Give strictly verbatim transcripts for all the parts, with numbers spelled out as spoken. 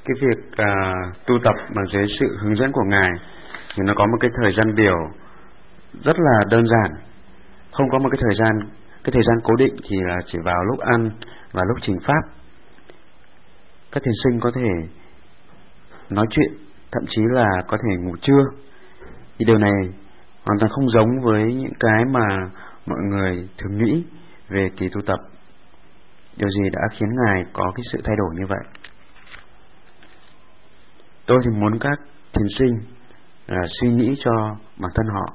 cái việc à, tu tập mà dưới sự hướng dẫn của Ngài thì nó có một cái thời gian biểu rất là đơn giản, không có một cái thời gian cái thời gian cố định, thì là chỉ vào lúc ăn và lúc trình pháp. Các thiền sinh có thể nói chuyện, thậm chí là có thể ngủ trưa. Thì điều này hoàn toàn không giống với những cái mà mọi người thường nghĩ về kỳ tu tập. Điều gì đã khiến Ngài có cái sự thay đổi như vậy? Tôi thì muốn các thiền sinh là suy nghĩ cho bản thân họ.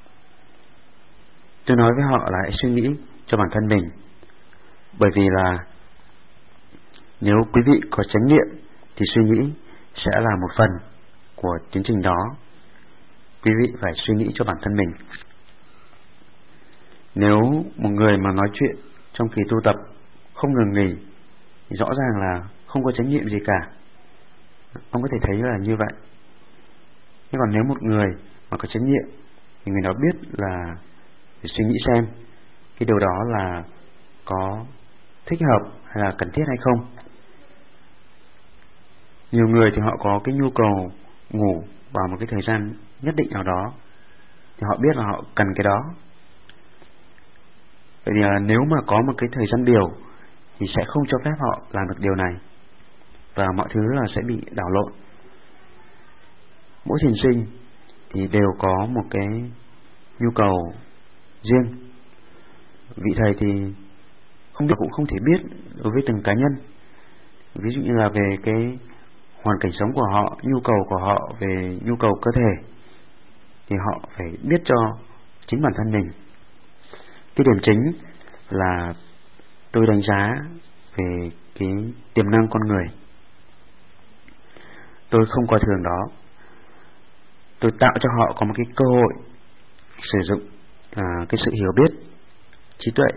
Tôi nói với họ là hãy suy nghĩ cho bản thân mình. Bởi vì là nếu quý vị có chánh niệm thì suy nghĩ sẽ là một phần của tiến trình đó. Quý vị phải suy nghĩ cho bản thân mình. Nếu một người mà nói chuyện trong kỳ tu tập không ngừng nghỉ thì rõ ràng là không có chánh niệm gì cả. Ông có thể thấy là như vậy. Nhưng còn nếu một người mà có chánh niệm thì người đó biết là để suy nghĩ xem cái điều đó là có thích hợp hay là cần thiết hay không. Nhiều người thì họ có cái nhu cầu ngủ vào một cái thời gian nhất định nào đó, thì họ biết là họ cần cái đó. Vậy thì là nếu mà có một cái thời gian biểu thì sẽ không cho phép họ làm được điều này, và mọi thứ là sẽ bị đảo lộn. Mỗi thiền sinh thì đều có một cái nhu cầu riêng. Vị thầy thì không biết, cũng không thể biết đối với từng cá nhân. Ví dụ như là về cái hoàn cảnh sống của họ, nhu cầu của họ về nhu cầu cơ thể, thì họ phải biết cho chính bản thân mình. Cái điểm chính là tôi đánh giá về cái tiềm năng con người. Tôi không coi thường đó. Tôi tạo cho họ có một cái cơ hội sử dụng à, cái sự hiểu biết, trí tuệ.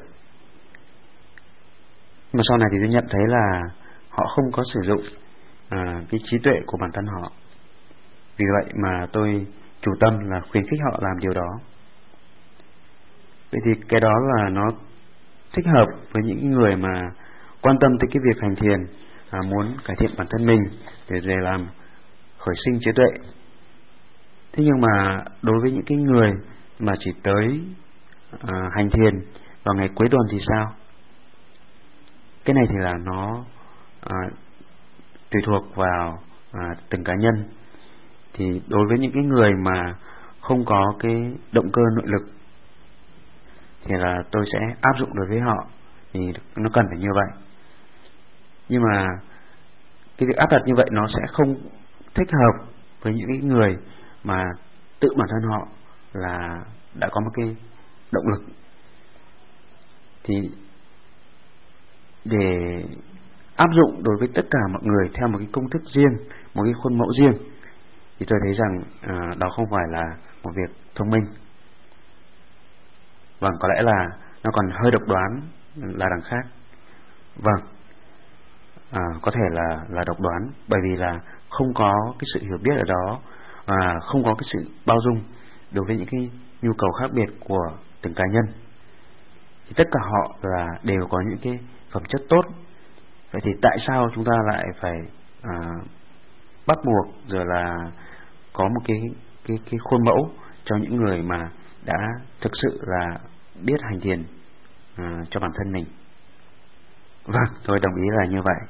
Mà sau này thì tôi nhận thấy là họ không có sử dụng à, cái trí tuệ của bản thân họ. Vì vậy mà tôi chủ tâm là khuyến khích họ làm điều đó. Vậy thì cái đó là nó thích hợp với những người mà quan tâm tới cái việc hành thiền, à, muốn cải thiện bản thân mình để để làm khởi sinh trí tuệ. Thế nhưng mà đối với những cái người mà chỉ tới à, hành thiền vào ngày cuối tuần thì sao? Cái này thì là nó à, tùy thuộc vào à, từng cá nhân. Thì đối với những cái người mà không có cái động cơ nội lực thì là tôi sẽ áp dụng đối với họ, thì nó cần phải như vậy. Nhưng mà cái việc áp đặt như vậy nó sẽ không thích hợp với những cái người mà tự bản thân họ là đã có một cái động lực. Thì để áp dụng đối với tất cả mọi người theo một cái công thức riêng, một cái khuôn mẫu riêng, thì tôi thấy rằng à, đó không phải là một việc thông minh. Vâng, có lẽ là nó còn hơi độc đoán là đằng khác. Vâng, à, có thể là là độc đoán, bởi vì là không có cái sự hiểu biết ở đó, và không có cái sự bao dung đối với những cái nhu cầu khác biệt của từng cá nhân. Thì tất cả họ là đều có những cái phẩm chất tốt. Vậy thì tại sao chúng ta lại phải à, bắt buộc rồi là có một cái cái cái khuôn mẫu cho những người mà đã thực sự là biết hành thiền à, cho bản thân mình? Vâng, tôi đồng ý là như vậy.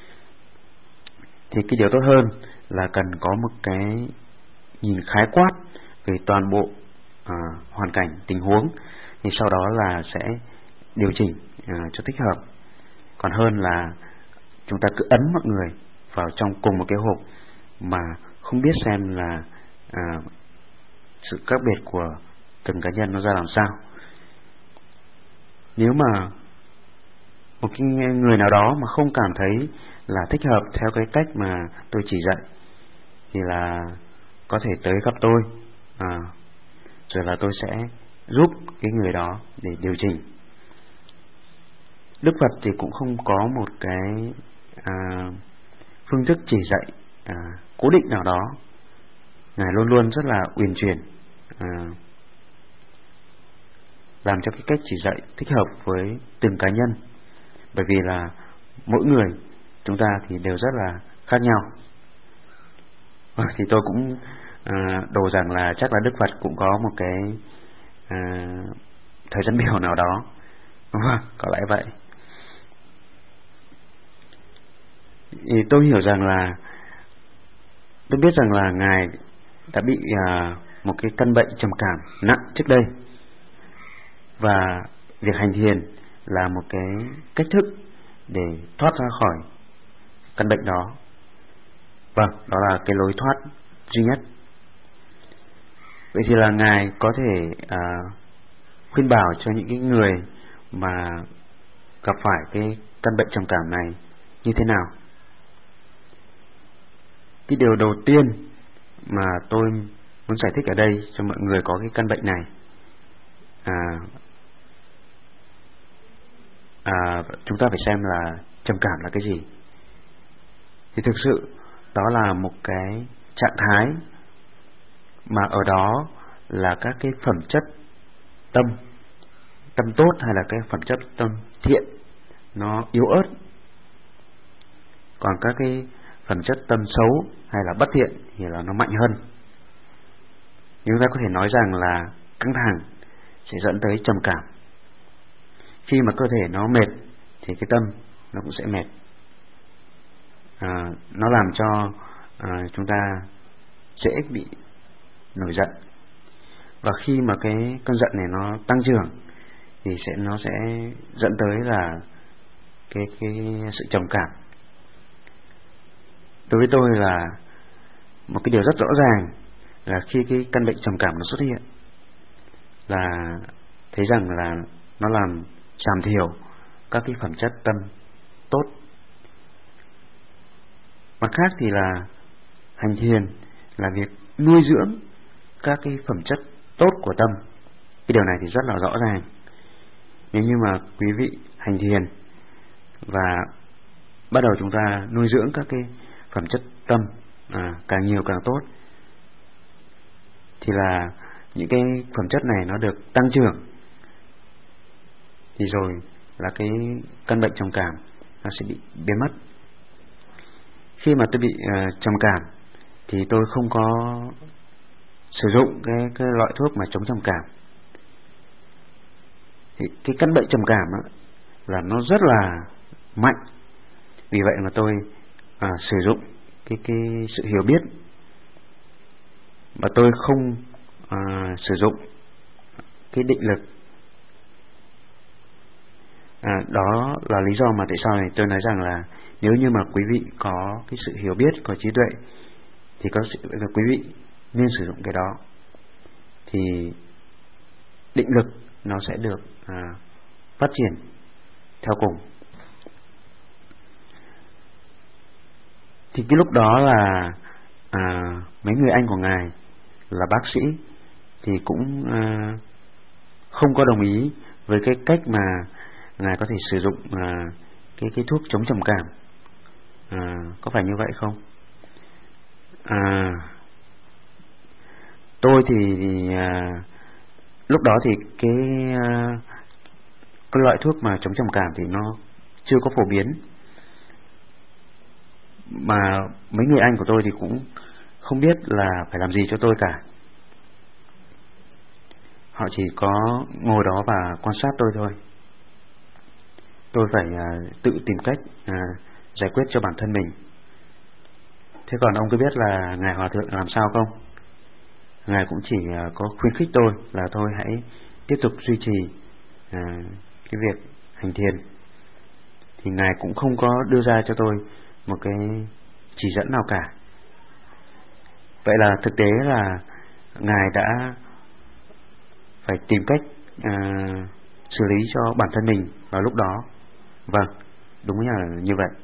Thì cái điều tốt hơn là cần có một cái nhìn khái quát về toàn bộ à, hoàn cảnh, tình huống, thì sau đó là sẽ điều chỉnh à, cho thích hợp. Còn hơn là chúng ta cứ ấn mọi người vào trong cùng một cái hộp mà không biết xem là à, sự khác biệt của từng cá nhân nó ra làm sao. Nếu mà một cái người nào đó mà không cảm thấy là thích hợp theo cái cách mà tôi chỉ dạy, thì là có thể tới gặp tôi, à, rồi là tôi sẽ giúp cái người đó để điều chỉnh. Đức Phật thì cũng không có một cái à, phương thức chỉ dạy à, cố định nào đó. Ngài luôn luôn rất là uyển chuyển, à, làm cho cái cách chỉ dạy thích hợp với từng cá nhân. Bởi vì là mỗi người chúng ta thì đều rất là khác nhau. Thì tôi cũng à, đồ rằng là chắc là Đức Phật cũng có một cái à, thời gian biểu nào đó, đúng không? Có lẽ vậy. Thì tôi hiểu rằng là tôi biết rằng là Ngài đã bị à, một cái căn bệnh trầm cảm nặng trước đây, và việc hành thiền là một cái cách thức để thoát ra khỏi căn bệnh đó. Vâng, đó là cái lối thoát duy nhất. Vậy thì là Ngài có thể à, khuyên bảo cho những cái người mà gặp phải cái căn bệnh trầm cảm này như thế nào? Cái điều đầu tiên mà tôi muốn giải thích ở đây cho mọi người có cái căn bệnh này à, à, chúng ta phải xem là trầm cảm là cái gì. Thì thực sự đó là một cái trạng thái mà ở đó là các cái phẩm chất tâm tâm tốt hay là cái phẩm chất tâm thiện nó yếu ớt, còn các cái phẩm chất tâm xấu hay là bất thiện thì là nó mạnh hơn. Chúng ta có thể nói rằng là căng thẳng sẽ dẫn tới trầm cảm. Khi mà cơ thể nó mệt thì cái tâm nó cũng sẽ mệt, à, nó làm cho à, chúng ta dễ bị nổi giận. Và khi mà cái cơn giận này nó tăng trưởng thì sẽ nó sẽ dẫn tới là cái cái sự trầm cảm. Đối với tôi là một cái điều rất rõ ràng là khi cái căn bệnh trầm cảm nó xuất hiện là thấy rằng là nó làm giảm thiểu các cái phẩm chất tâm tốt. Mặt khác thì là hành thiền là việc nuôi dưỡng các cái phẩm chất tốt của tâm. Cái điều này thì rất là rõ ràng. Nếu như mà quý vị hành thiền và bắt đầu chúng ta nuôi dưỡng các cái phẩm chất tâm à, càng nhiều càng tốt, thì là những cái phẩm chất này nó được tăng trưởng, thì rồi là cái căn bệnh trầm cảm nó sẽ bị biến mất. Khi mà tôi bị uh, trầm cảm thì tôi không có sử dụng cái, cái loại thuốc mà chống trầm cảm. Thì cái căn bệnh trầm cảm á, là nó rất là mạnh. Vì vậy mà tôi à, sử dụng cái, cái sự hiểu biết, và tôi không à, sử dụng cái định lực. à, Đó là lý do mà tại sao này tôi nói rằng là nếu như mà quý vị có cái sự hiểu biết, có trí tuệ, thì có sự, quý vị nên sử dụng cái đó, thì định lực nó sẽ được à, phát triển theo cùng. Thì cái lúc đó là à, mấy người anh của Ngài là bác sĩ thì cũng à, không có đồng ý với cái cách mà Ngài có thể sử dụng à, cái, cái thuốc chống trầm cảm. à, Có phải như vậy không? À, tôi thì, thì à, lúc đó thì cái, à, cái loại thuốc mà chống trầm cảm thì nó chưa có phổ biến, mà mấy người anh của tôi thì cũng không biết là phải làm gì cho tôi cả. Họ chỉ có ngồi đó và quan sát tôi thôi. Tôi phải à, tự tìm cách à, giải quyết cho bản thân mình. Thế còn ông có biết là Ngài Hòa Thượng làm sao không? Ngài cũng chỉ à, có khuyến khích tôi là thôi hãy tiếp tục duy trì à, cái việc hành thiền. Thì Ngài cũng không có đưa ra cho tôi một cái chỉ dẫn nào cả. Vậy là thực tế là Ngài đã phải tìm cách à, xử lý cho bản thân mình vào lúc đó. Vâng, đúng là như vậy.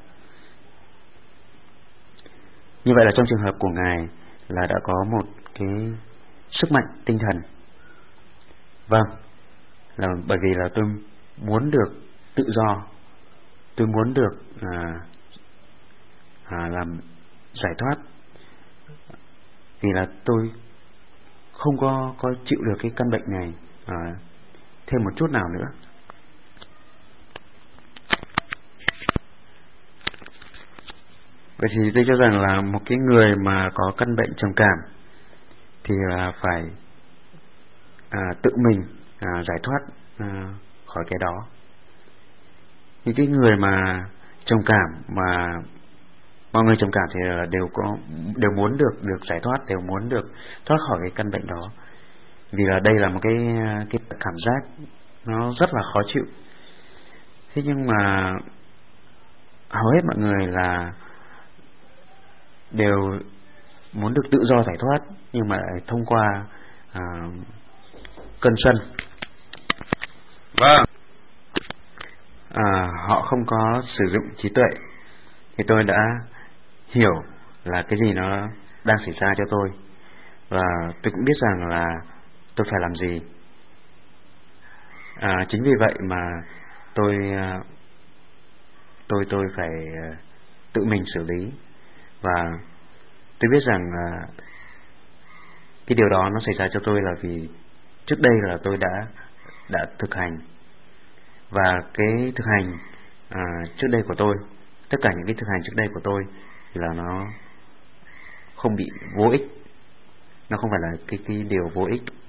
Như vậy là trong trường hợp của Ngài là đã có một cái sức mạnh tinh thần. Vâng, là bởi vì là tôi muốn được tự do, tôi muốn được à, à, làm giải thoát, vì là tôi không có, có chịu được cái căn bệnh này à, thêm một chút nào nữa. Vậy thì tôi cho rằng là một cái người mà có căn bệnh trầm cảm thì là phải à, tự mình à, giải thoát à, khỏi cái đó. Những cái người mà trầm cảm mà mọi người trầm cảm thì đều có đều muốn được được giải thoát, đều muốn được thoát khỏi cái căn bệnh đó, vì là đây là một cái cái cảm giác nó rất là khó chịu. Thế nhưng mà hầu hết mọi người là đều muốn được tự do giải thoát, nhưng mà thông qua à, cơn sân. Vâng. À, họ không có sử dụng trí tuệ. Thì tôi đã hiểu là cái gì nó đang xảy ra cho tôi, và tôi cũng biết rằng là tôi phải làm gì. À, chính vì vậy mà tôi tôi tôi phải tự mình xử lý, và tôi biết rằng là cái điều đó nó xảy ra cho tôi là vì trước đây là tôi đã đã thực hành, và cái thực hành à, trước đây của tôi, tất cả những cái thực hành trước đây của tôi thì là nó không bị vô ích, nó không phải là cái cái điều vô ích.